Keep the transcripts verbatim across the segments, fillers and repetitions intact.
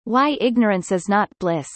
Why ignorance is not bliss.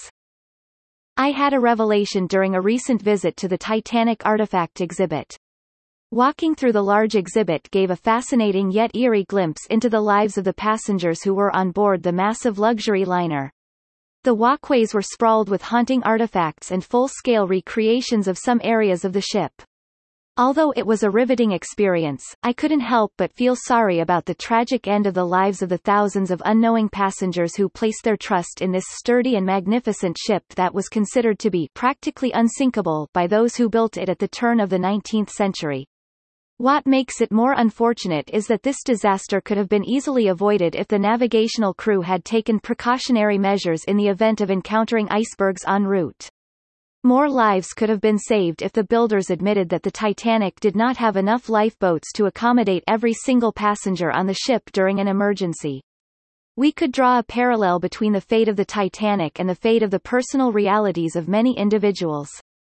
I had a revelation during a recent visit to the Titanic artifact exhibit. Walking through the large exhibit gave a fascinating yet eerie glimpse into the lives of the passengers who were on board the massive luxury liner. The walkways were sprawled with haunting artifacts and full-scale recreations of some areas of the ship. Although it was a riveting experience, I couldn't help but feel sorry about the tragic end of the lives of the thousands of unknowing passengers who placed their trust in this sturdy and magnificent ship that was considered to be practically unsinkable by those who built it at the turn of the nineteenth century. What makes it more unfortunate is that this disaster could have been easily avoided if the navigational crew had taken precautionary measures in the event of encountering icebergs en route. More lives could have been saved if the builders admitted that the Titanic did not have enough lifeboats to accommodate every single passenger on the ship during an emergency. We could draw a parallel between the fate of the Titanic and the fate of the personal realities of many individuals.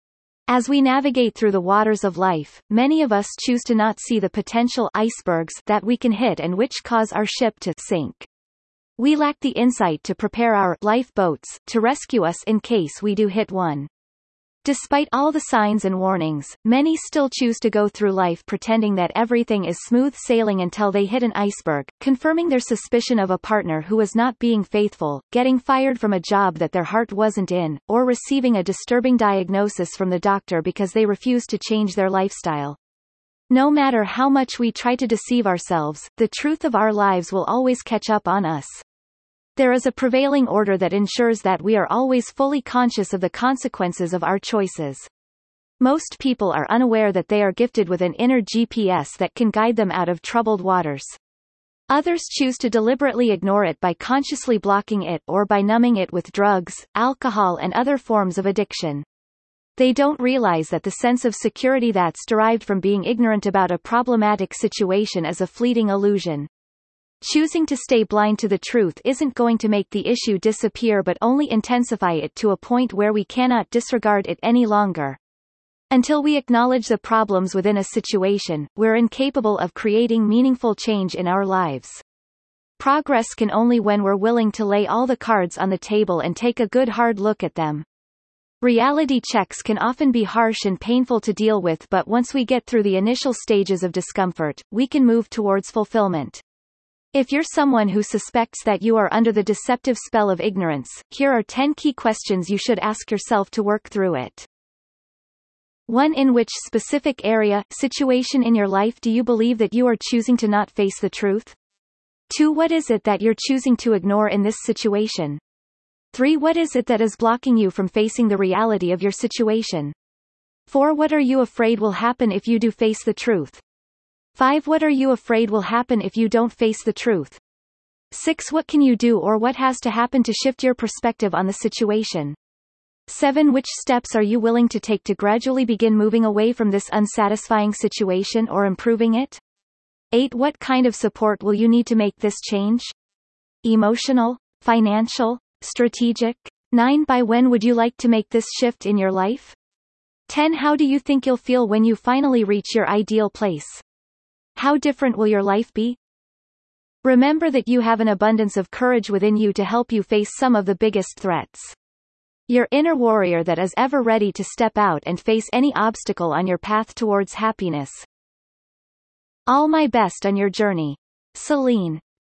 As we navigate through the waters of life, many of us choose to not see the potential icebergs that we can hit and which cause our ship to sink. We lack the insight to prepare our lifeboats to rescue us in case we do hit one. Despite all the signs and warnings, many still choose to go through life pretending that everything is smooth sailing until they hit an iceberg, confirming their suspicion of a partner who is not being faithful, getting fired from a job that their heart wasn't in, or receiving a disturbing diagnosis from the doctor because they refuse to change their lifestyle. No matter how much we try to deceive ourselves, the truth of our lives will always catch up on us. There is a prevailing order that ensures that we are always fully conscious of the consequences of our choices. Most people are unaware that they are gifted with an inner G P S that can guide them out of troubled waters. Others choose to deliberately ignore it by consciously blocking it or by numbing it with drugs, alcohol and other forms of addiction. They don't realize that the sense of security that's derived from being ignorant about a problematic situation is a fleeting illusion. Choosing to stay blind to the truth isn't going to make the issue disappear but only intensify it to a point where we cannot disregard it any longer. Until we acknowledge the problems within a situation, we're incapable of creating meaningful change in our lives. Progress can only when we're willing to lay all the cards on the table and take a good hard look at them. Reality checks can often be harsh and painful to deal with, but once we get through the initial stages of discomfort, we can move towards fulfillment. If you're someone who suspects that you are under the deceptive spell of ignorance, here are ten key questions you should ask yourself to work through it. one In which specific area, situation in your life do you believe that you are choosing to not face the truth? two What is it that you're choosing to ignore in this situation? three What is it that is blocking you from facing the reality of your situation? four What are you afraid will happen if you do face the truth? five What are you afraid will happen if you don't face the truth? six What can you do or what has to happen to shift your perspective on the situation? seven Which steps are you willing to take to gradually begin moving away from this unsatisfying situation or improving it? eight What kind of support will you need to make this change? Emotional, financial, strategic? nine By when would you like to make this shift in your life? ten How do you think you'll feel when you finally reach your ideal place? How different will your life be? Remember that you have an abundance of courage within you to help you face some of the biggest threats. Your inner warrior that is ever ready to step out and face any obstacle on your path towards happiness. All my best on your journey. Celine.